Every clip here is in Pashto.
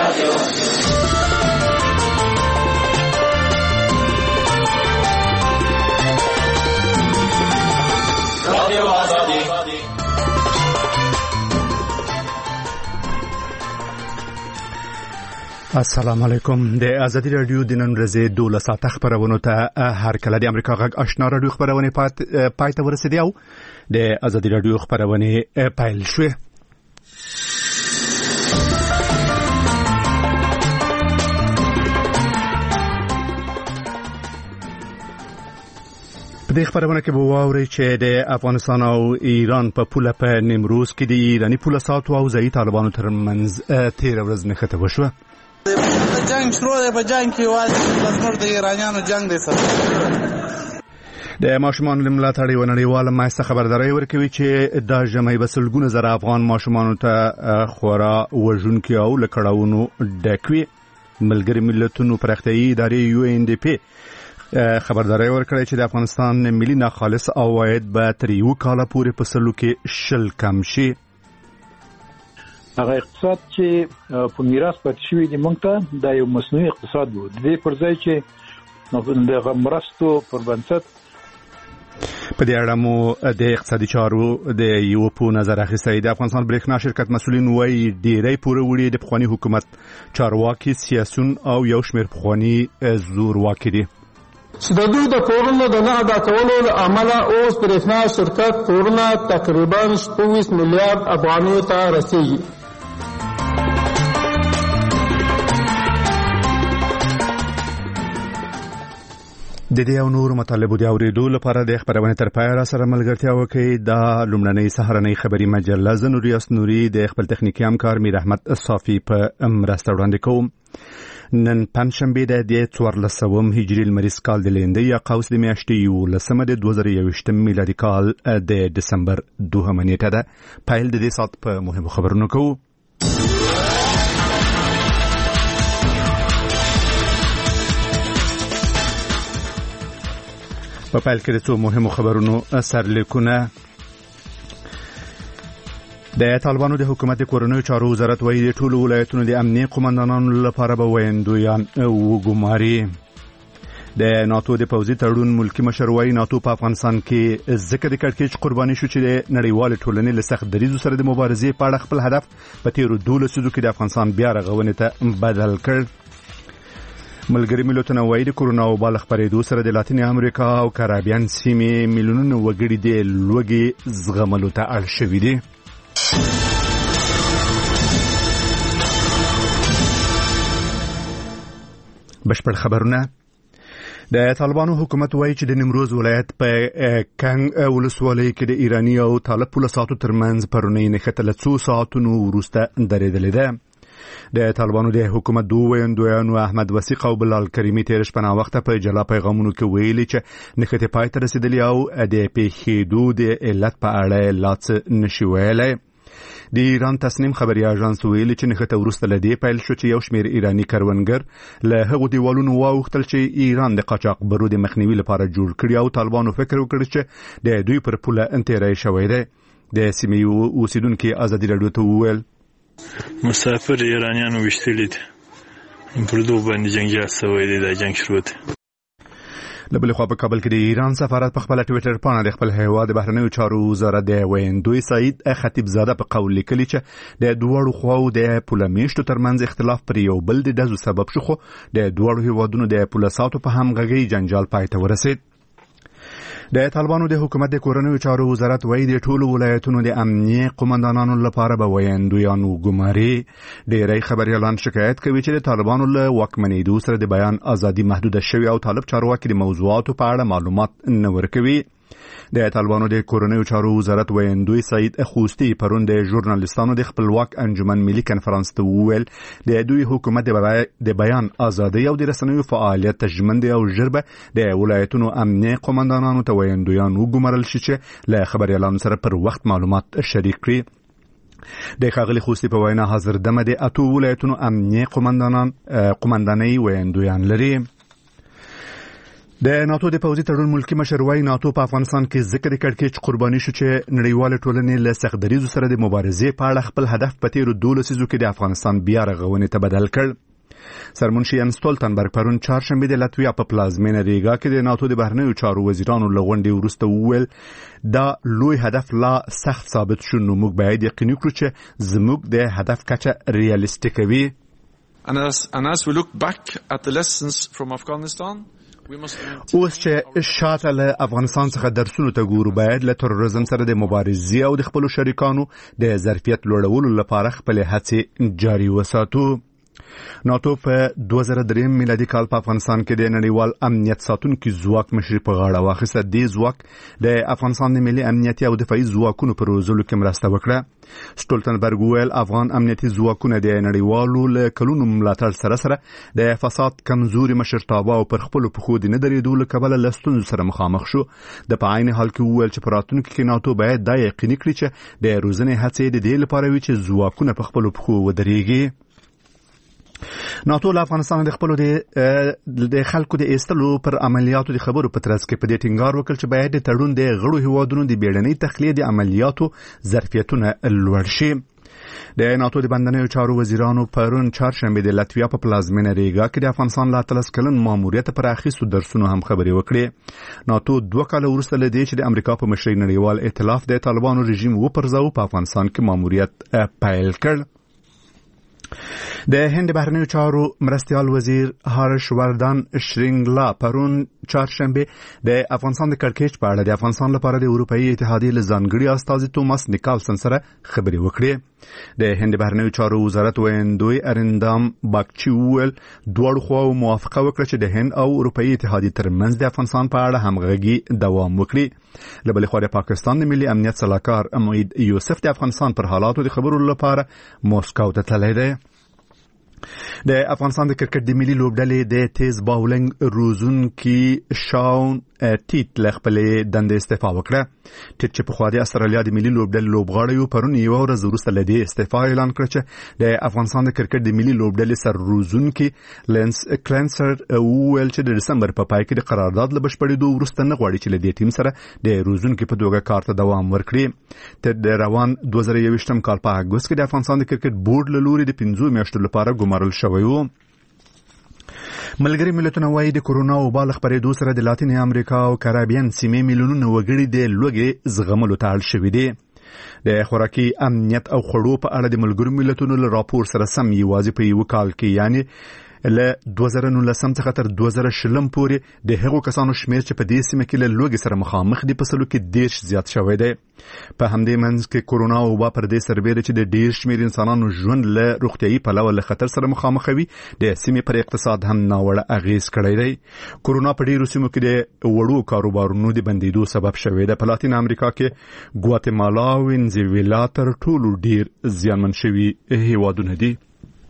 السلام علیکم. د ازادي رادیو د نن ورځې 12 ساعته خبرونو ته هر کله د امریکا غږ آشنا رادیو خبرونه پای ته ورسېدي او د ازادي رادیو خبرونه پیل شوه. په دې خبرونه کې به واورئ چې د افغانستان او ایران په پوله په نیمروز کې د ایراني پوله ساتو او ځایي طالبانو ترمنځ تیر ورځ نښته وشوه. جنگ شروع دی، په جنگ کې واځي د ایرانیانو جنگ دی سره. د ماشومان ملاتړ یو نړیواله مؤسسه خبرداري ورکوي چې دا ژمي به سلګونه زره افغان ماشومانو ته خورا وژونکي او لکړاونو ډکوي. ملګری ملتونو پراختیایي ادارې UNDP خبرداري ورکړي چې د افغانستان ملي ناخالص عواید به تر یو کال پورې په سلو کې شل کم شي. هغه اقتصاد چې په میراث پاتې شوی دی موږ ته د یو مصنوعي اقتصاد وو، د دې پر ځای چې د مرستو پر بنسټ. په دې اړه مو د اقتصادي چارو د یو په نظر اخیستی. د افغانستان برېښنا شرکت مسؤلین وایي ډیری پورې وړي د پخواني حکومت چارواکي سیاسون او یو شمېر پخواني زورواکي دي چې د دوی د پورونو د نه ادا کولو له امله اوس برېښنا شرکت پورونه تقریبا 24 میلیارډ افغانیو ته رسیږي. د دې او نور مطالبو د اوریدو لپاره د خبرونه تر پای را سره ملګرتیا وکړئ. د لومړنۍ سهارنۍ خبري مجله زنوریاس نوري د خپل تخنیکی همکار میر احمد صافی په مرسته وړاندې کوم. نن پنځشنبه د 14 هجري لمریز کال د لیندۍ یا قوس د میاشتې 11 د 2021 میلادي کال د دسمبر 2 نیټه ده. پایل د دې سات په مهمو خبرونو کوو. په پیل کې د څو مهمو خبرونو سرلیکونه. د طالبانو د حکومت کورنیو چارو وزارت وایي د ټولو ولایتونو د امنیتي قومندانانو لپاره به ویندویان وګماري. د ناتو د پوځي تړون ملکی مشر وایي ناتو په افغانستان کې ځکه د کړکېچ قرباني شو چې د نړیوال ټولنې له سخت دریځو سره د مبارزې په اړه خپل هدف په تیرو 12 لسیزو کې د افغانستان بیا رغونې ته بدل کړ. ملګری ملتونه وایي د کورونا وبا خپرېدو سره د لاتین امریکا او کارابین سیمې میلیونونه وګړي د لوږې زغملو ته اړ شوي دي. بشپړ خبرونه. د طالبانو حکومت وایي چې د نیمروز ولایت په کنګ ولسوالۍ کې د ایرانی او طالب پوله ساتو ترمنځ پرونی نښته له 2 ساعتونو وروسته درېدلې ده. د طالبانو د حکومت دوه ویندویانو احمد وثیق او بلال کریمی تیر شپه وخت په جلا پیغامونو کې ویلي چې نښته پای ته رسیدلې او د پیښېدو د علت په اړه لا څه نشي ویلی. د ایران تصنیم خبري اژانس ویلي چې نښته وروسته له دې پیل شو چې یو شمېر ایرانی کروندګر له هغو دیوالونو واوښتل چې ایران د قاچاقبرو د مخنیوي لپاره جوړ کړي او طالبانو فکر وکړ چې د دوی پر پوله انتیری شوی دی. د سیمې اوسیدونکي ازادي راډیو ته وویل مسافر ایرانیانو وشتلی دي پر دوه باندې جنگي شوی دی. دا جنگ شروع دی. له بلې خوا په کابل کې د ایران سفارت په خپل ټویټر باندې د خپل هیواد بهرنیو چارو وزارت د ویندوی سعید خطیب زاده په قول لیکلی چې د دوړو خواو د پوله میشتو ترمنځ اختلاف پر یو بل د دزو سبب شو، خو د دوړو هیوادونو د پوله ساتو په همغږي جنجال پای ته ورسید. د طالبانو د حکومت د کورنیو چارو وزارت وایي د ټولو ولایتونو د امنیتي قومندانانو لپاره به ویندویان وګماري. ډیری خبريالان شکایت کوي چې د طالبانو له واکمنېدو سره د بیان ازادي محدوده شوې او طالب چارواکي د موضوعاتو په اړه معلومات نه ورکوي. د طالبانو د کورنیو چارو وزارت ویندوی سعید خوستی پرون د ژورنالیستانو د خپلواک انجمن ملي کنفرانس ته وویل د دوی حکومت د بیان ازادي او د رسنیو فعالیت تضمین دی او ژبه د ولایتونو امنیتي قومندانانو ته ویندویان وګمارل شي چې له خبريالانو سره پر وخت معلومات شریک کړي. د ښاغلي خوستی په وینا حاضر دمه د اتو ولایتونو امنیتي قومندانۍ ویندویان لري. د ناتو د پوځي تړون ملکی مشر وايي ناتو په افغانستان کې ذکر کړي چې قرباني شو چې نړیواله ټولنې له سختدریزو سره د مبارزې په اړه خپل هدف په تیرو 12 لسیزو کې د افغانستان بیا رغونې ته بدل کړ. سرمنشي ان ستولتنبرګ پرون چهارشنبه د لاتویا په پلازمینه ریګا کې د ناتو د بهرنیو چارو وزیرانو له غونډې وروسته وویل دا لوی هدف لا سخت ثابت شو، نو موږ باید یقیني کړو چې زموږ د هدف کچه ریالیستیک وي. And as we look back at the lessons from Afghanistan, اوس چې شاته له افغانستان څخه درسونه ته ګورو، باید له تروریزم سره د مبارزې او د خپلو شریکانو د ظرفیت لوړولو لپاره خپل هڅې جاري وساتو. ناتو په 2003 میلادي کال په افغانستان کې د نړیوال امنیت ساتونکي ځواک مشري په غاړه واخیسته. د ځواک د افغانستان د ملي امنیتي او دفاعي ځواکونو پر روزلو کې مرسته وکړه. سټولتنبرګ ویل افغان امنیتي ځواکونه د نړیوالو له کلونو ملاتړ سره سره د فساد کمزوري مشرتابه او پر خپل پخو د نه درېدو له کبله له ستونزو سره مخامخ شو. د په عین حال کې ویل چې په راتلونکي کې ناتو باید دا یقیني کړي چې د روزنې هڅې د دې لپاره وي چې ځواکونه په خپل پخو ودرېږي. ناتو له افغانستان د خپل د خلکو د ایستلو پر عملیاتو د خبرو په ترڅ کې په دې ټینګار وکړ چې باید د تړون د غړو هیوادونو د بیړنۍ تخلیه د عملیاتو ظرفیتونه لوړ شي. د ناتو د بندنیو چارو وزیرانو پرون چهارشنبه د لاتویا په پلازمینه ریګا کې د افغانستان له 13 کلن ماموریت پر اخیستو درسونو هم خبرې وکړې. ناتو 2 کال وروسته له دې چې د امریکا په مشرۍ نړیوال ائتلاف د طالبانو رژیم وپرځاو په افغانستان کې ماموریت پیل کړ. د هند بهرنیو چارو مرستیال وزیر هارش وردان شرینګلا پرون چهارشنبه د افغانستان د کړکېچ په اړه د افغانستان لپاره د اروپאי اتحادیې له ځانګړي استازي توماس نیکالسن سره خبرې وکړې. د هند بهرنیو چارو وزارت ویندوی ارندام باکچی ویل دوه خواو موافقه وکړه چې د هند او اروپאי اتحادیې ترمنځ د افغانستان په اړه همغږي دوام وکړي. له بلې خوا د پاکستان د ملي امنیت صلاحکار امید یوسف د افغانستان پر حالاتو د خبرو لپاره موسکو ته تللی دی. د افغانستان د کرکټ د ملي لوبډلې د تیز باولنګ روزونکي شاون ټیټ له خپلې دندې استعفا وکړه. ټیټ چې پخوا د استرالیا د ملي لوبډلې لوبغاړی و پرون یوه ورځ وروسته له دې استعفا اعلان کړ چې د افغانستان د کرکټ د ملي لوبډلې سر روزونکي لینس کلنسر وویل چې د دسمبر په پای کې د قرارداد له بشپړېدو وروسته نه غواړي چې له دې ټیم سره د روزونکي په توګه کار ته دوام ورکړي. تر د روان 2021 کال په اګوست کې د افغانستان د کرکټ بورډ له لوري د 5 میاشتو لپاره ګمارل شوی و. ملګری ملتونه وايي د کورونا وبا له خپرېدو سره د لاتین امریکا او کریبین سیمې میلیونونه وګړي د لوږې زغملو ته اړ شوي دي. د خوراکي امنیت او خوړو په اړه د ملګرو ملتونو له راپور سره سم یوازې په یو کال کې یعنی له 2019 څخه تر 2020 پورې د هغو کسانو شمیر چې په دې سیمه کې له لوږې سره مخامخ دي په سلو کې 10 زیات شوی دی. په همدې منځ کې کورونا وبا پر دې سربېره چې د ډیر شمیر انسانانو ژوند له روغتیايي پلوه له خطر سره مخامخ وي د سیمې پر اقتصاد هم ناوړه اغیز کړی دی. کورونا په ډیرو سیمو کې د وړو کاروبارونو د بندیدو سبب شوی دی. په لاتین امریکا کې ګواتیمالا او وینزویلا تر ټولو ډیر زیانمن شوي هیوادونه دي.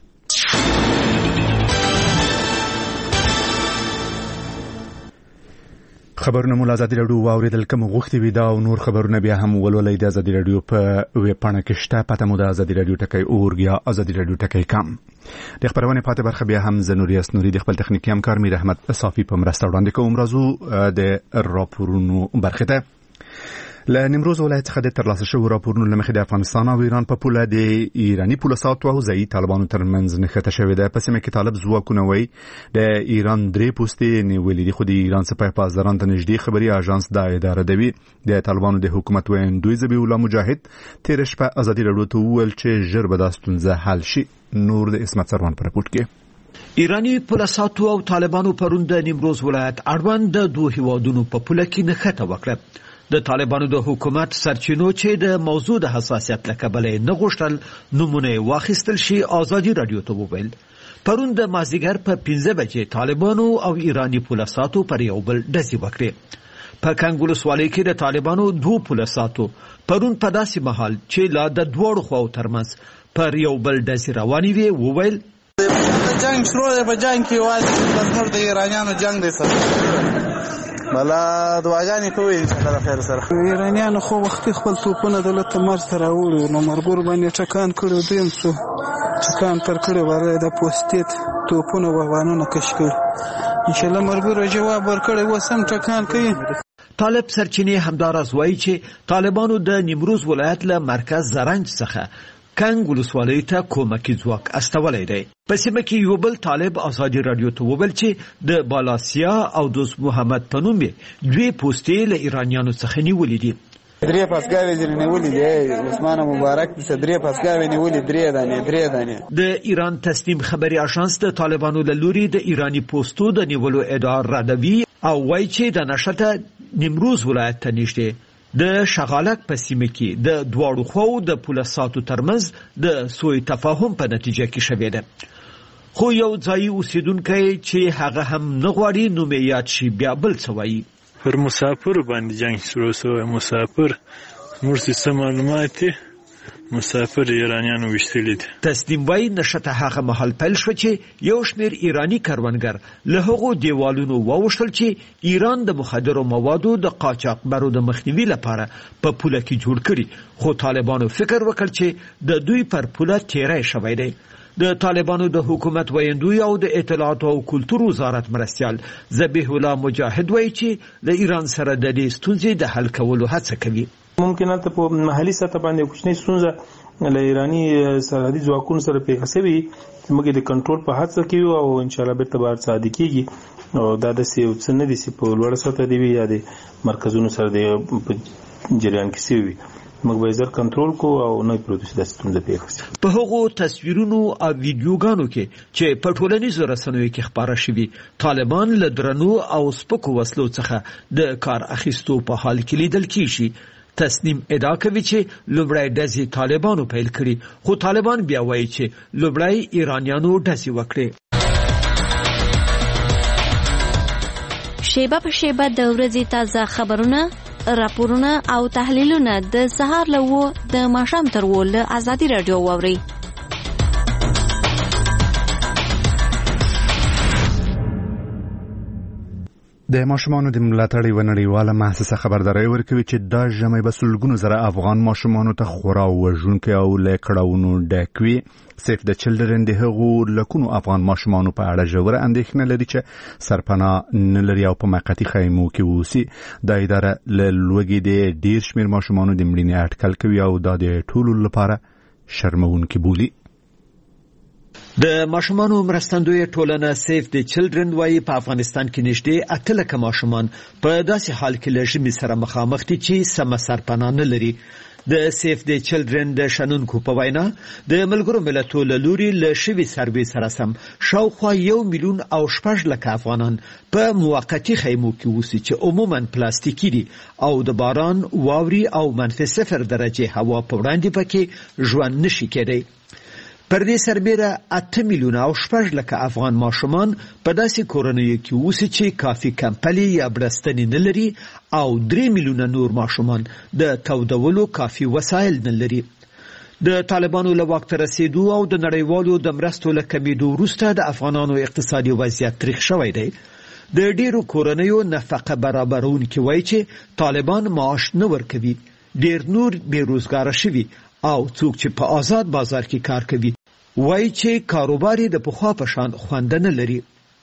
خبرونه مو ازادي رادیو واوریدل کوم غوښتي وي دا او نور خبرونه بیا هم ولولئ د ازادي رادیو په ویب پاڼه کې شته. پته مو د ازادي رادیو ټکی اورګیا ازادي رادیو ټکی کم. د خبرونه پاتې برخه بیا هم زنوریاس نوري د خپل تخنیکی همکار میر احمد صافي په مرسته وړاندې کوم. راځو د راپورونو برخه ته. له نیمروز ولایت څخه د ترلاسه شوو راپورونو له مخې د افغانستان او ایران په پوله د ایرانی پوله ساتو او ځایي طالبانو ترمنځ نښته شوې ده. په سیمه کې طالب ځواکونه وایي د ایران 3 پوستې نیولې دي، خو د ایران سپاه پاسداران ته نږدې خبري اژانس دا اداره دوي. د طالبانو د حکومت ویندوی ذبیح الله مجاهد تیر شپه ازادي رادیو ته وویل چې ژر به دا ستونزه حل شي. نور د اسمت سروان پر رپورټ کې ایرانی پوله ساتو او طالبانو پرون د نیمروز ولایت اړوند د دوه هیوادونو په پوله کې نښته وکړه. د طالبانو د حکومت سرچینو چې د موضوع د حساسیت لکبل نه غوښتل نمونه واخیستل شي ازادي رادیو ته وویل. پرون د مازیګر په 15 بجې طالبانو او ایرانی پوله ساتو پر یو بل ډزې وکړې. په کنګلو سوالې کې د طالبانو 2 پوله ساتو پرون په داسې مهال چې لا د دوړو خواو ترمنځ پر یو بل ډزې روانې وي وویل جنگ شروع دی. په جنگ کې واځي بس نور د ایرانیانو جنگ دی سره بلا دواګانې کوي ان شاء الله خیر سره. ایرانیانو خو وختي خپل توپونه دولت ته مرز ته راوړي نو مرګور باندې ټکان کړو دیم څو ټکان پر کړو وره د پوستیت توپونه وغوانونه کش کړ ان شاء الله مرګ جواب ورکړي وسم ټکان کوي. طالب سرچینې همداراز وایي چې طالبانو د نیمروز ولایت له مرکز زرنج څخه کنګ ولسوالۍ ته کومکي ځواک استولی دی. په سیمه کې یو بل طالب ازادي رادیو ته وویل چې د بالاسیا او دوست محمد په نوم دوی پوستې له ایرانیانو څخه نیولې دي. 3 پاسګاوې ځنې نیولې دي. عثمان مبارک د 3 پاسګاوې نیولې 3 دانې. د ایران تسنیم خبري اژانس د طالبانو له لوري د ایرانی پوستو د نیولو ادعا ردوي او وایي چې د نشته نیمروز ولایت ته نږدې د شغالک په سیمه کې د دواړو خواو د پولیساتو ترمنځ د سوء تفاهم په نتیجه کې شوې ده. خو یو ځایي اوسیدونکی چې هغه هم نه غواړي نوم یې یاد شي بیا بل څه وایي. پر مسافر باندې جنگ شروع شوی. مسافر مرسي څه معلومات دي مسافر ایرانیانو وشتلی دي. تسنیم وایي نشته هغه مهال پیل شو چې یو شمیر ایرانی کروندګر له هغو دیوالونو واوښتل چې ایران د مخدرو موادو د قاچاقبرو د مخنیوي لپاره په پوله کې جوړ کړي. خو طالبانو فکر وکړ چې د دوی پر پوله تیری شوی دی. د طالبانو د حکومت ویندوی او د اطلاعات او کلتور وزارت مرستیال ذبیح الله مجاهد وایي چې د ایران سره د دې ستونزې د حل کولو هڅه کوي. ممکن ته په محلي سطح باندې کوچنی ستونزه له ایرانی سرحدي ځواکونو سره پیښه شوې چې موږ د کنټرول په هڅه کوو او ان شاء الله به تبار صادق کیږي او دا د څه نه دي چې په لوړ سطح دی یا د مرکزونو سره د جریان کې سوي موږ به زر کنټرول کو او نه پروډوس د ستونزې پیښه شي. په هغو تصویرونو او ویډیوګانو کې چې په ټولنیزو رسنیو کې خبره شوي طالبان له درنو او سپکو وسلو څخه د کار اخیستو په حال کې لیدل کیږي. تسنیم ادعا کوي چې لومړی ډزې طالبانو پیل کړي خو طالبان بیا وایي چې لومړی ایرانیانو ډزې وکړي. شیبه په شیبه د ورځې تازه خبرونه، راپورونه او تحلیلونه د سهار له 9 د ماښام تر 10 له ازادي رادیو واورئ. د ماشومانو د ملاتړ یوه نړیواله مؤسسه خبرداری ورکوي چې دا ژمی به سلګونو زره افغان ماشومانو ته خورا وژونکي او له کړاوونو ډک وي. سیف د چلډرن د هغو لکونو افغان ماشومانو په اړه ژوره اندېښنه لري چې سرپناه نه لري او په موقتي خیمو کې اوسي. دا اداره له لوږې د ډېر شمېر ماشومانو د مړینې اټکل کوي او دا د ټولو لپاره شرموونکي بولي. د ماشومانو مرستندوی ټولنه سیف د چلډرن وایي په افغانستان کې نږدې 8 لکه ماشومان په داسې حال کې له ژمي سره مخامخ دي چې سمه سرپناه نه لري. د سیف د چلډرن د شنونکو په وینا د ملګرو ملتونو له لوري له شوي سروې سره سم شاوخوا 1 میلیون او 6 لکه افغانان په موقتي خیمو کې اوسي چې عموما پلاستیکي دي او د باران، واوري او -0 درجه هوا په وړاندې پکې ژوند نشي کېدی. پر دې سربیره 8 میلیونه او 6 لکه افغان ماشومان په داسې کورنیو کې اوسي چې کافي کمپلي یا بړستنې نه لري او 3 میلیونه نور ماشومان د تودولو کافي وسایل نه لري. د طالبانو له واک ته رسیدو او د نړیوالو د مرستو له کمیدو وروسته د افغانانو اقتصادي وضعیت تریخ شوی دی. د ډیرو کورنیو نفقه برابرونکي وایي چې طالبان معاش نه ورکوي، ډیر نور بیروزګاره شوي او څوک چې په آزاد بازار کې کار کوي وایي چې کاروبار د پخوا په شان خوند نه لري.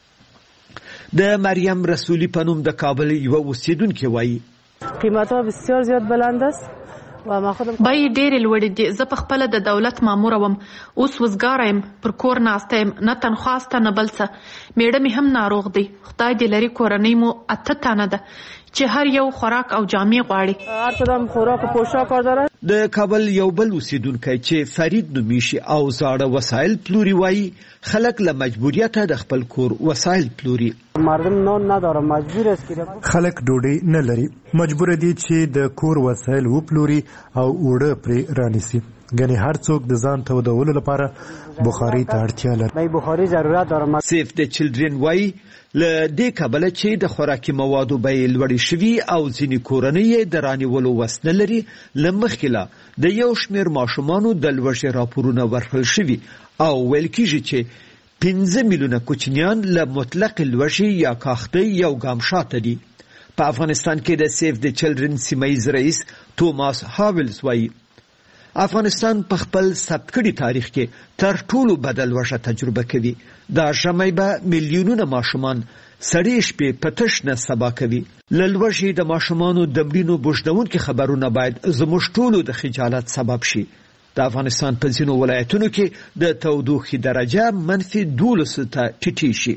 د مریم رسولی په نوم د کابل یو اوسیدونکي وایي قیمتها بسیار زیاد بلند است و ما خودم بای ډېر لوړ دي. زه په خپل د دولت مامور وم، اوس وزګار یم، پر کور ناسته یم، نه تنخواه شته نه بل څه. میړه مې هم ناروغ دی، خدای دې لري. کورنۍ مو 8 تنه ده چې هر یو خوراک او جامې غواړي. هر کدام خوراک او پوشاک داره. د کابل یو بل اوسیدونکی چې فرید نومیشي او زاړه وسایل پلوري وایي خلک له مجبوریته د خپل کور وسایل پلوري. مردم نان نداره، مجبور است که خلک ډوډۍ نه لري، مجبور دي چې د کور وسایل وپلوري او اوړه پرې رانیسي. ګنې هر څوک د ځان تودولو لپاره بخاري ته اړتیا لري. بخاري ضرورت داره. سیف د چلډرن وایي له دې کبله چې د خوراکي موادو بیې لوړې شوي او ځینې کورنۍ د رانیولو وس نه لري، له مخکې د یو شمېر ماشومانو د لوږې راپورونه ورکړل شوي او ویل کېږي چې 15 میلیونه کوچنیان له مطلق لوږې یا کاختۍ یو ګام شاته دي. په افغانستان کې د سیف د چلډرن سیمه ییز رئیس توماس هاولز وایي افغانستان په خپل ثبت کړي تاریخ کې تر ټولو بدل وشه تجربه کوي. دا ژمی به میلیونونه ماشومان سړې شپې په تش نه سبا کوي. له لوږې د ماشومانو د مړینو بوږدونکي خبرونه باید زموږ ټولو د خجالت سبب شي. د افغانستان په ځینو ولایتونو کې د تودوخې درجه -12 ته ټیټې شي.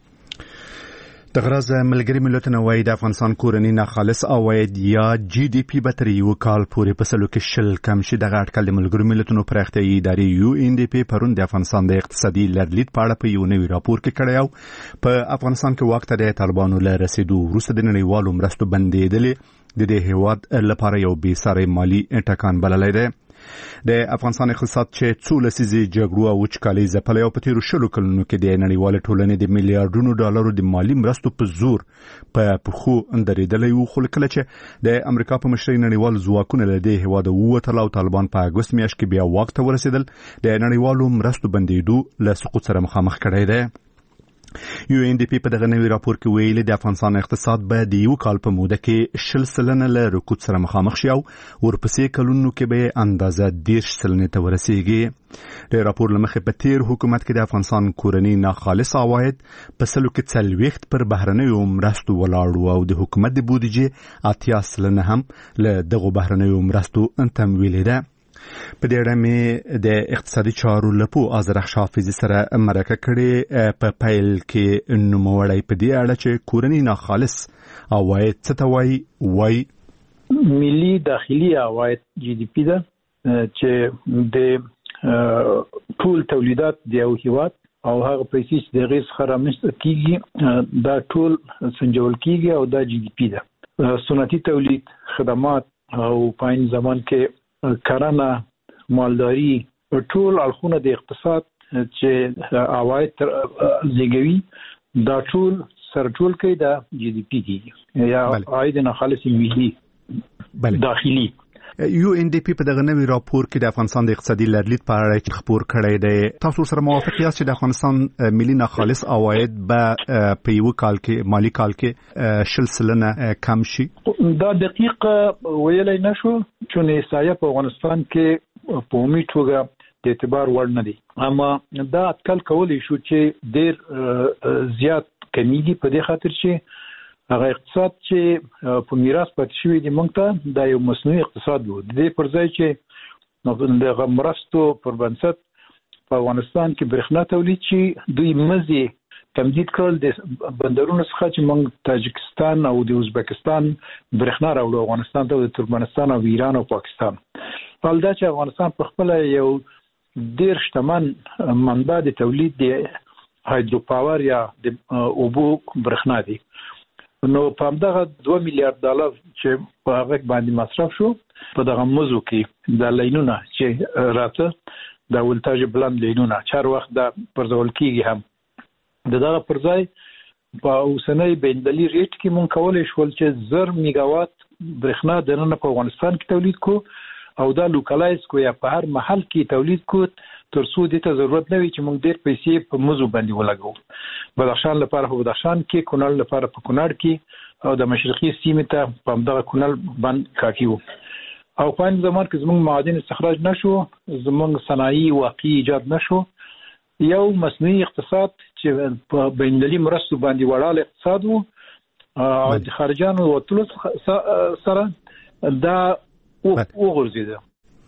د غرض ملګری ملتونه وايي د افغانستان کورنی ناخالص عواید یا GDP به تر یو کال پورې په سلو کې شل کم شي. دغه اټکل د ملګری ملتونو پراختیایي ادارې UNDP پرون د افغانستان د اقتصادي لرلید په اړه په یو نوي راپور کې کړی. په افغانستان کې وخت د طالبانو له رسیدو وروسته د نړیوالو مرستو بندېدلې د دې هیواد لپاره یو بې ساري مالی ټکان بللی دی. د افغانستان اقتصاد چې څو لسیزې جګړو او وچکالۍ ځپلی او په تیرو 10 کلونو کې د نړیوالې ټولنې د میلیارډونو ډالرو د مالی مرستو په زور په پښو درېدلی و، خو کله چې د امریکا په مشرۍ نړیوال ځواکونه له دې هېواده ووتل او طالبان په اګوست میاشت کې بیا واک ته ورسېدل، د نړیوالو مرستو بندېدو له سقوط سره مخامخ کړی دی. UNDP په دغه نوي راپور کې ویلي د افغانستان اقتصاد به د یو کال په موده کې 10% له رکود سره مخامخ شي او ورپسې کلونو کې به اندازه 10% ته ورسیږي. د راپور له مخې په تیر حکومت کې د افغانستان کورنی ناخالص عواید په سلو کې 40 پر بهرنیو مرستو ولاړ او د حکومت د بودیجې 80% هم له دغو بهرنیو مرستو تمویل ده. په دې اړه مې د اقتصادي چارو لپو آذرخ حافظي سره مرکه کړې. په پیل کې نوموړی په دې اړه چې کورنی ناخالص عواید څه ته وایي ملي داخلي عواید GDP ده چې د ټول تولیدات د یو هیواد او هغه پیسې چې د غیر څخه رامنځته کیږي دا ټول سنجول کیږي او دا GDP ده. صنعتي تولید، خدمات او په عین زمان کې کرنه، مالداري، ټول اړخونه د اقتصاد چې عواید زیږوي دا ټول سرټول کوي دا GDP کیږي یا عاید ناخالص ملي داخلي. UNDP په دغه نوي راپور کې د افغانستان د اقتصادي لرلید په اړه خبر کړی دی. تاسو سره موافق یاست چې د افغانستان ملي ناخالص عواید به په یو کال کې مالی کال کې 10% کم شي؟ دا دقیق ویلای نشو چون احصایه په افغانستان کې په عمومي توګه د اعتبار وړ نه دي، اما دا اټکل کولی شو چې ډیر زیات کمیږي په دې خاطر چې هغه اقتصاد چې په میراث پاتې شوی دی موږ ته دا یو مصنوعي اقتصاد و. د دې پر ځای چې د مرستو پر بنسټ په افغانستان کې برېښنا تولید شي، دوی مزي تمدید کړل د بندرونو څخه چې موږ تاجکستان او د ازبکستان برېښنا راوړو افغانستان ته، د ترکمنستان او ایران او پاکستان. حال دا چې افغانستان په خپل یو ډیر شتمن منبع د تولید د هایدرو پاور یا د اوبو برېښنا دی، نو په همدغه $2 میلیارډ چې په هغه باندې مصرف شو په دغه موضوع کې د لینونه چې راته د ولتاژ بلند لینونه چار وخت د پرځول کېږي هم دغه پر ځای په اوسنۍ بین‌المللي ریټ کې مونږ کولای شول چې 1000 میگاوات برېښنا د نن په افغانستان کې تولید کو او دا لوکلایز کو یا په هر محل کې تولید کو تر څو دې ته ضرورت نه وي چې موږ ډېر پیسې په موضوع باندې ولګو. بدخشان لپاره په بدخشان کې، کونړ لپاره په کونړ کې او د مشرقي سیمې ته په همدغه کونړ باندې کافي وو. او په عین زمان کې زموږ معادن استخراج نشو، زموږ صنایع واقعي ایجاد نشو، یو مصنوعي اقتصاد چې په بین‌المللي مرستو باندې وړاله اقتصاد وو او د خارجانو وټلو سره دا وګرځیده.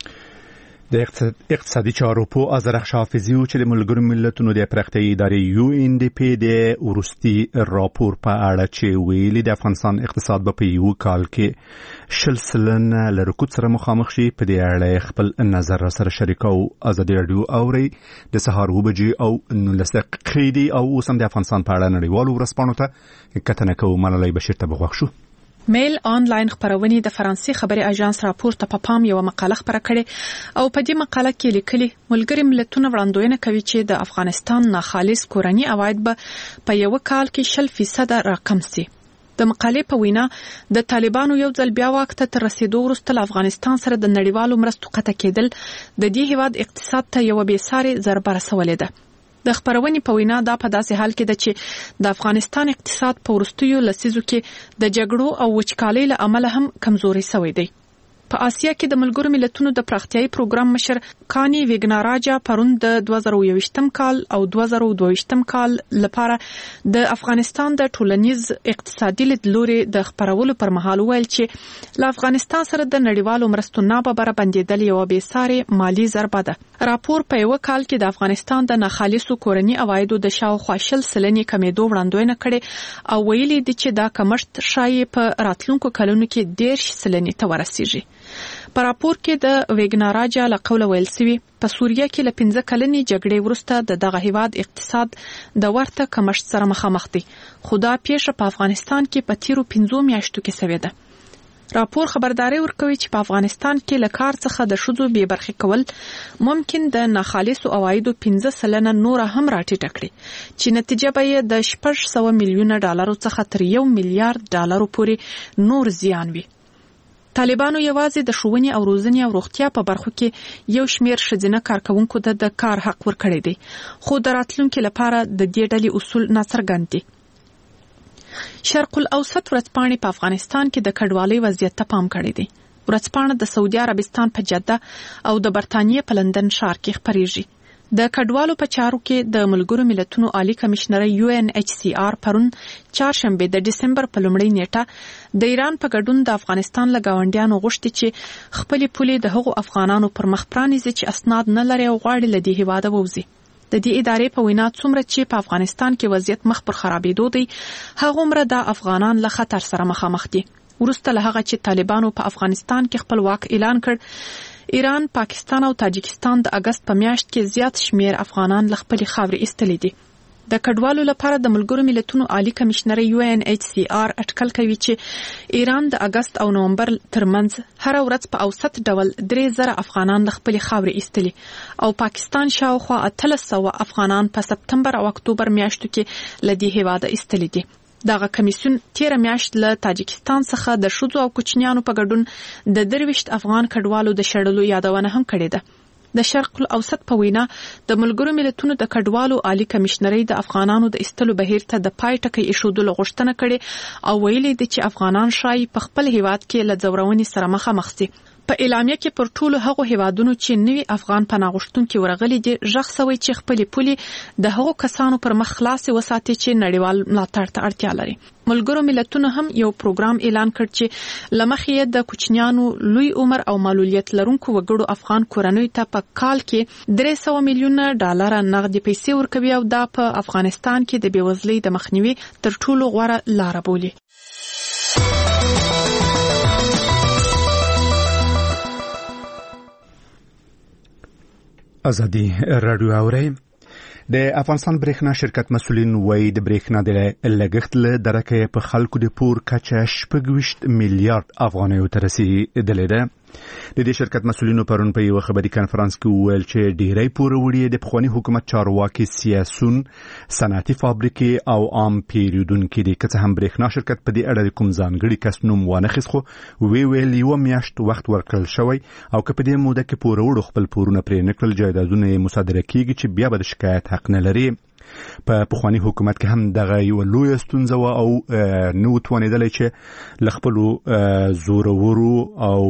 د اقتصادي چارو په آذرخ حافظي چې د ملګرو ملتونو د پراختیایي ادارې UNDP د ورستي راپور په اړه چې ویلي د افغانستان اقتصاد په یو کال کې 10% له رکود سره مخامخ شي. په دې اړه خپل نظر سره شریکو ازادي رادیو اوري د سهار وبجي او 19 قیدی او اوسم د افغانستان په اړه نړیوالو ورسپانو ته کتنه کوو. ملالۍ بشیر ته بغوښ شو. میل آنلاین خبرونه د فرانسې خبري اژانس راپور ته په پام یو مقاله خبره کړې او په دې مقاله کې لیکلي ملګری ملتونه وړاندوینه کوي چې د افغانستان ناخالص کورنی عواید به په یو کال کې 10% راکم شي. د مقالې په وینا د طالبانو یو ځل بیا واک ته تر رسیدو وروسته افغانستان سره د نړیوالو مرستو قطع کېدل د دې هیواد اقتصاد ته یو بېساري ضربه رسولې ده. د خبرونې په وینا دا په داسې حال کې ده چې د افغانستان اقتصاد په وروستیو لسیزو کې د جګړو او وچکالۍ له امله هم کمزوري شوی دی. په آسیا کې د ملګرو ملتونو د پراختیايي پروګرام مشر کانی ویګناراجا پرون د 2021م کال او 2022م کال لپاره د افغانستان د ټولنیز اقتصادي لیدلوري د خبرولو پر مهال ویل چې له افغانستان سره د نړیوالو مرستو ناببره بندیدل یو بېساري مالی ضربه ده. راپور په یو کال کې د افغانستان د ناخالصو کورني عوایدو د شاوخوا 20 سلنې کمیدو وړاندوینه کړې او ویلي دي چې دا کمښت شایي په راتلونکو کلونو کې 10 سلنې ته ورسیږي. په راپور کې د ویګناراجا له قوله ویل سوي په سوریه کې له 15 کلنې جګړې وروسته دغه هیواد اقتصاد د ورته کمښت سره مخامخ دی، خو دا پیښه په افغانستان کې په تیرو 15 میاشتو کې شوې ده. راپور خبرداري ورکوي چې په افغانستان کې له کار څخه د ښځو بې برخې کول ممکن د ناخالصو عوایدو 15 سلنه نور هم راټیټه کړي چې نتیجه به یې د 600 میلیونه ډالرو څخه تر 1 میلیارډ ډالرو پورې نور زیان وي. طالبانو یوازې د ښوونې او روزنې او روغتیا په برخو کې یو شمېر ښځینه کارکوونکو ته د کار حق ورکړی دی، خو د راتلونکي لپاره د دې ډلې اصول ناڅرګند دي. شرق الاوسط ورځپاڼې په افغانستان کې د کډوالۍ وضعیت ته پام کړی دی. ورځپاڼه د سعودي عربستان په جده او د برتانیې په لندن ښار کې خپریږي. د کډوالو په چارو کې د ملګرو ملتونو عالی کمشنر UNHCR پرون چهارشنبه د دسمبر په لومړۍ نیټه د ایران په ګډون د افغانستان له ګاونډیانو غوښتي چې خپلې پولې د هغو افغانانو پر مخ پرانیزي چې اسناد نه لري او غواړي له دې هیواده ووځي. د دې ادارې په وینا څومره چې په افغانستان کې وضعیت مخ پر خرابېدو دی، هغومره د افغانان له خطر سره مخامخ دي. وروسته له هغه چې طالبانو په افغانستان کې خپل واک اعلان کړ، ایران، پاکستان او تاجکستان د اگست په میاشت کې زیات شمیر افغانان له خپلې خاورې ایستلي دي. د کډوالو لپاره د ملګرو ملتونو عالی کمشنر UNHCR اټکل کوي چې ایران د اگست او نومبر ترمنځ هر ورځ په اوسط ډول 3000 افغانان له خپلې خاورې ایستلي او پاکستان شاوخوا 1300 افغانان په سپتمبر او اکتوبر میاشتو کې له دې هیواده ایستلي دي. دغه کمیسیون تیر میاشت له تاجکستان څخه د ښځو او کوچنیانو په ګډون د 23 افغان کډوالو د شړلو یادونه هم کړې ده. د شرق الاوسط په وینا د ملګرو ملتونو د کډوالو عالی کمشنري د افغانانو د ایستلو بهیر ته د پای ټکی ایښودلو غوښتنه کړې او ویلي دي چې افغانان شایي په خپل هیواد کې له ځورونې سره مخامخ دي. په اعلامیه کې پر ټولو هغو هیوادونو چې نوي افغان پناه غوښتونکي ورغلي دي ژغ سوی چې خپلې پولې د هغو کسانو پر مخ خلاصې وساتي چې نړیوال ملاتړ ته اړتیا لري. ملګرو ملتونو هم یو پروګرام اعلان کړ چې لمخې یې د کوچنیانو لوی عمر او معلولیت لرونکو وګړو افغان کورنیو ته په کال کې 300 میلیونه ډالر نغدي پیسې ورکوي او دا په افغانستان کې د بېوزلۍ د مخنیوي تر ټولو غوره لاره بولي. ازادي رادیو اوري. د افغانستان برېښنا شرکت مسؤلین وایي د برېښنا د لګښت له درکه په خلکو د پور کچه 26 میلیارډ افغانیو ته رسیدلې ده. د دې شرکت مسؤلینو پرون په یو خبري کانفرنس کې ویل چې ډیری پور وړي د پخوانی حکومت چارواکي سیاسون صنعتي فابریکې او عام پیریودونکو دي که څه هم برېښنا شرکت په دې اړه کوم ځانګړي کس نوم وانخیست، خو ویل یو میاشت وخت ورکړل شوی او که په دې موده کې پور وړو خپل پورونه پرې نکړل جایدادونه مصادره کیږي چې بیا به د شکایت حق نه لري. په پخوانی حکومت کې هم دغه یو لوی ستونزه و او نو توانیدلې چې لخپلو زورورو او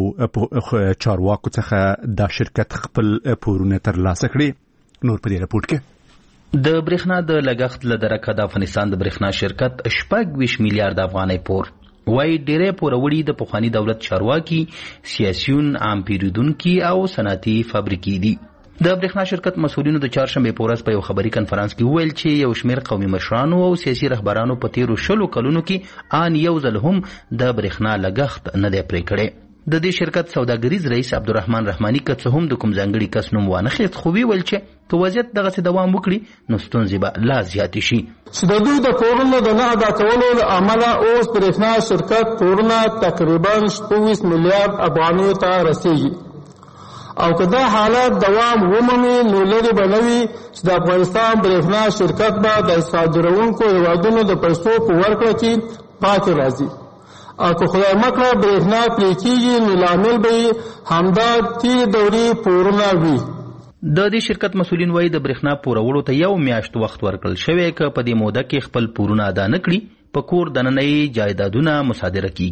چارواکو څخه د شرکت خپل پورونه ترلاسه کړي. نور په دې راپورټ کې د برېښنا د لګښت له درکه د افغانستان د برېښنا شرکت 26 میلیارډ افغانۍ پور وای ډېرې پوروړي د پخوانی دولت چارواکي سیاسيون عام پیریودونکو او صنعتي فابریکې دي. د برېښنا شرکت مسؤلینو د چهارشنبه په ورځ په یو خبري کانفرنس کې ویل چې یو شمېر قومي مشرانو او سیاسي رهبرانو په تیرو 20 کلونو کې ان یو ځل هم د برېښنا لګښت نه دی پرې کړی. د دې شرکت سوداګریز رئیس عبدالرحمن رحماني که څه هم د کوم ځانګړي کس نوم وانخیست، خو ویل چې که وضعیت دغسې دوام وکړي نو ستونزې به لا زیاتې شي. چې د دوی د پورونو د نه ادا کولو له امله اوس برېښنا شرکت پورونه تقریبا 26 میلیارډ افغانیو ته رسیږي او که دا حالت دوام ومومي نو لرې به نه وي چې د افغانستان برېښنا شرکت به د صادروونکو هېوادونو د پیسو په ورکړه کې پاتې راځي او که خدای مکړه برېښنا پرې کېږي نو لامل به یې همدا تېرې دورې پورونه وي. د دې شرکت مسؤلین وایي د برېښنا پورولو ته یو میاشت وخت ورکړل شوی، که په دې موده کې خپل پورونه ادا نه کړي په کور دننۍ جایدادونه مصادره کیږي.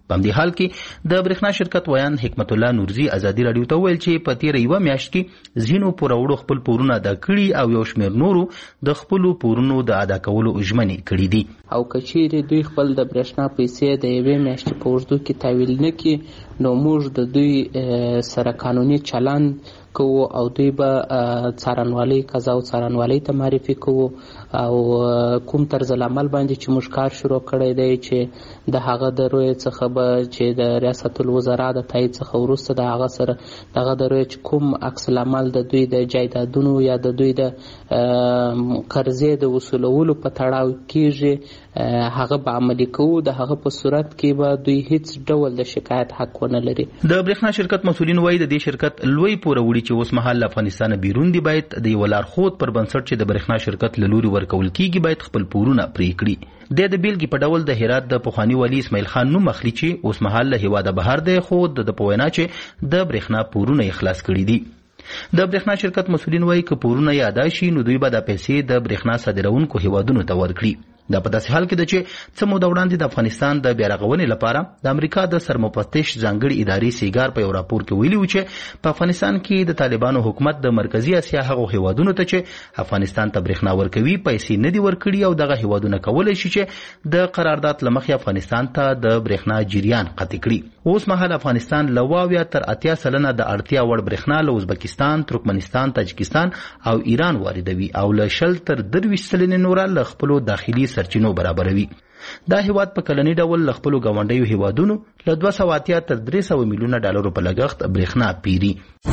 په همدې حال کې د برېښنا شرکت ویان حکمت الله نورزي ازادي راډیو ته ویل چې په تېره یوه میاشت کې ځینو پوروړو خپل پورونه ادا کړي او یو شمېر نورو د خپلو پورونو د ادا کولو ژمنې کړي دي. او که چیرې دوی خپل د برېښنا پیسې د یوې میاشتې په اوږدو کې تحویل نه کړي نو موږ د دوی سره قانوني چلند کوو او دوی به څارنوالۍ قضا او څارنوالۍ ته معرفي کوو او کوم طرز العمل باندې چې موږ کار شروع کړی دی چې د هغه د روی څخه به چې د ریاست الوزرا د تایید څخه وروسته د هغه سره دغه د روی چې کوم عکس العمل د دوی د جایدادونو یا د دوی د قرضې د وصولولو په تړاو کېږي هغه به عملي کوو. د هغه په صورت کې به دوی هیڅ ډول د شکایت حق ونه لري. د برېښنا شرکت مسؤلین وایي د دې شرکت لوی پوروړي چې اوس مهال افغانستان بیرون دی باید د یو لارښود پر بنسټ چې د برېښنا شرکت له لوري ورکول کیږي باید خپل پورونه پرې کړي. د بیلګې په ډول د هرات د پخواني والي اسماعیل خان نوم اخلي چې اوس مهال له هیواده بهر دی خو د په وینا چې د برېښنا پورونه یې خلاص کړي دي. د برېښنا شرکت مسؤلین وایي که پورونه یې ادا شي نو دوی به د پیسې د برېښنا صادروونکو هیوادونو ته ورکړي. دا په داسې حال کې ده چې څه موده وړاندې د افغانستان د بیارغونې لپاره د امریکا د سرمفتش ځانګړي ادارې سیګار په یو راپور کې ویلي و چې په افغانستان کې د طالبانو حکومت د مرکزي اسیا هغو هیوادونو ته چې افغانستان ته برېښنا ورکوي پیسې نه دي ورکړي او دغه هیوادونه کولی شي چې د قرارداد له مخې افغانستان ته د برېښنا جریان قطع کړي. اوس مهال افغانستان له 80 تر 80% د اړتیا وړ برېښنا له ازبکستان، ترکمنستان، تاجکستان او ایران واردوي او له 20 تر 23 نوره له خپلو داخلي سرچینو برابروي. دا هیواد په کلنی ډول له خپلو ګاونډیو هیوادونو له 280 تر 300 میلیونه ډالرو په لګښت برېښنا پیري.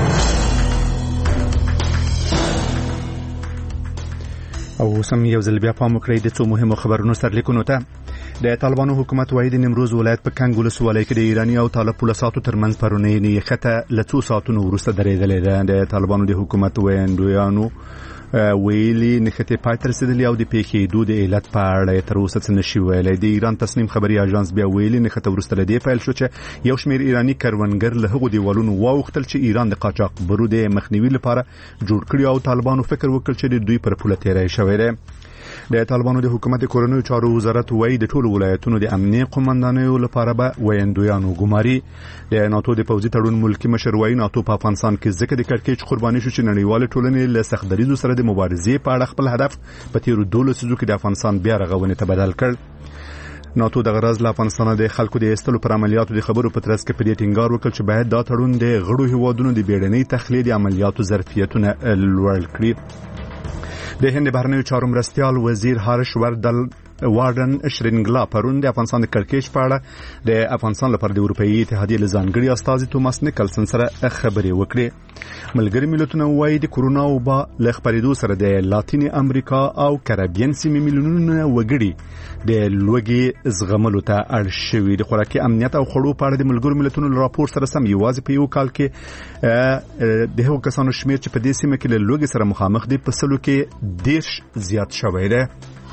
او سم یو ځل بیا پام وکړئ د څو مهمو خبرونو سرلیکونو ته. د طالبانو حکومت وايي د نیمروز ولایت په کنګ ولسوالۍ کې د ایراني او طالب پولیسو ترمنځ پرونی نیخته له 2 ساعتونو وروسته درېدلې ده. د طالبانو د حکومت ویاندویانو ویلي نښتې پای ته رسېدلې او د پیښېدو د علت په اړه تر اوسه څه نشي ویلی. د ایران تصنیم خبري اژانس بیا ویلي نښته وروسته له دې پیل شو چې یو شمېر ایراني کروندګر له هغو دیوالونو واوښتل چې ایران د قاچاقبرو د مخنیوي لپاره جوړ کړي او طالبانو فکر وکړ چې د دوی پر پوله تېری شوی دی. د طالبانو د حکومت کورنیو چارو وزارت وایي د ټولو ولایتونو د امنیه قومندانیو لپاره به ویندویانو ګماري. د ناتو د پوځي تړون ملکی مشر وایي ناتو په افغانستان کې ځکه د کړکېچ قرباني شو چې نړیوال ټولنې له سخت دریځو سره د مبارزې په اړه خپل هدف په تیرو 12 لسیزو کې د افغانستان بیا رغونې ته بدل کړ. ناتو د غرض له افغانستان د خلکو د ایستلو پر عملیاتو د خبرو په ترڅ کې په دې ټینګار وکړ چې باید دا تړون د غړو هیوادونو د بیړنۍ تخلیه د عملیاتو ظرفیتونه لوړ کړي. د هند بهرنیو چارو مرستیال وزیر هارش واردن شرینګلا پرون د افغانستان د کړکېچ په اړه د افغانستان لپاره د اروپאי اتحادیې له ځانګړي استازي توماس نیکلسن سره خبرې وکړې. ملګري ملتونه وایي د کورونا وبا له خپرېدو سره د لاتینی امریکا او کریبین سیمې میلیونونه وګړي د لوږې زغملو ته اړ شوي. د خوراکي امنیت او خوړو په اړه د ملګرو ملتونو له راپور سره سم یوازې په یو کال کې د هغو کسانو شمېر چې په دې سیمه کې له لوږې سره مخامخ دي په سلو کې 10 زیات شوی دی.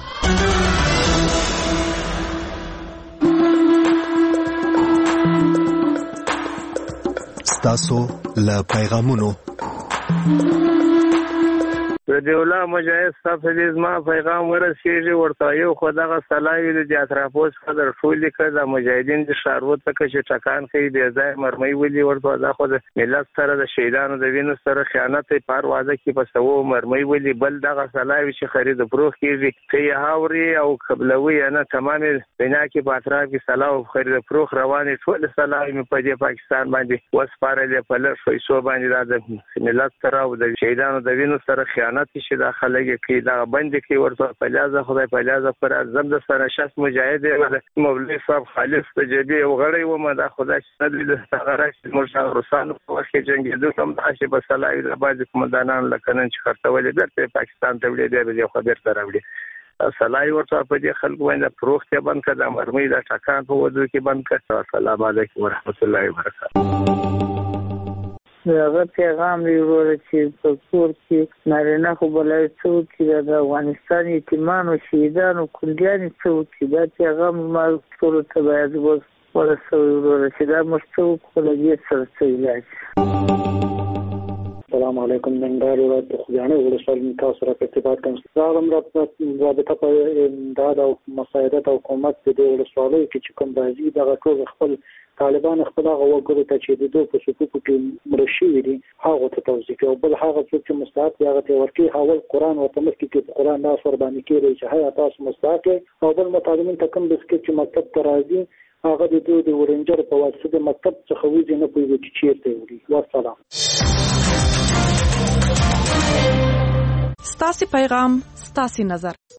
تاسو له پیغامونو رضی الله مجاهد صاحب دې ما پیغام ورسېږي ورته یو خدغه صلاحي د اطرافوس قدر ټول کړه مجاهدین د شاروت ته چې ټکان کوي د ځای مرمۍ ولي ورته دا خو د ملت سره د شهیدانو د وینو سره خیانت پروازه کې پسو مرمۍ ولي بل دغه صلاحي چې خرید پروخ کیږي کې هاوري او قبلوي نه تمام بنا کې په اطراف کې صلاح او خرید پروخ رواني ټول صلاحي په دې پاکستان باندې وسپارل په لږ پیسو باندې د ملت سره او د شهیدانو د وینو سره خیانت چې داخله کې دا باندې کې ورته پلازه خدای پلازه پر اعظم د سره شخص مجاهد مولوی صاحب خالص تجدي او غړی و ما دا خدای ندوی د څنګه مرشد روسانو په وخت کې جنگیدو کوم چې په صلاحي د باج قومندانان لکنن چې خرڅولې درته پاکستان ته وړي دی خبر تر وړي صلاحي ورته په دې خلکو باندې پروخته بند کړه د مرمۍ د ټکان په وځو کې بند کړه. السلام علیکم ورحمت الله وبرکاته. هغه پیغام لري چې په کور کې نارینه خو بلای څوک چې د افغانستان یتیمانو شهیدانو کندیان څوک چې دا پیغام ما ټول ته باید ورسوي چې دا مشتوک ولګي سره علاج. السلام السلام علیکم. ننګرهار ولایت د خوږیاڼي ولسوالۍ تاسو سره په ارتباط کوم. راغلم رابطه په امداد او مساعدت او حکومت د دې ولسوالۍ کې چې کوم راځي دغه ټول خپل طالبان خپل هغه وګړو ته چې د دوه په صفوفو کې مړه شوي دي هغه ته توضیح کوي. بل هغه څوک چې مستحق هغه ته ورکړي حواله قرآن ورته مخکې کې قرآن لاس ور باندې کېږي چې هغه تاسو مستحق او بل مطالبین ته کوم بسکټ چې مکتب ته راځي هغه د دوی د ورنجر په واسطه د مکتب څخه وځي نه پوهیږي چې چیرته وړي. والسلام. ستاسو پیغام ستاسو نظر.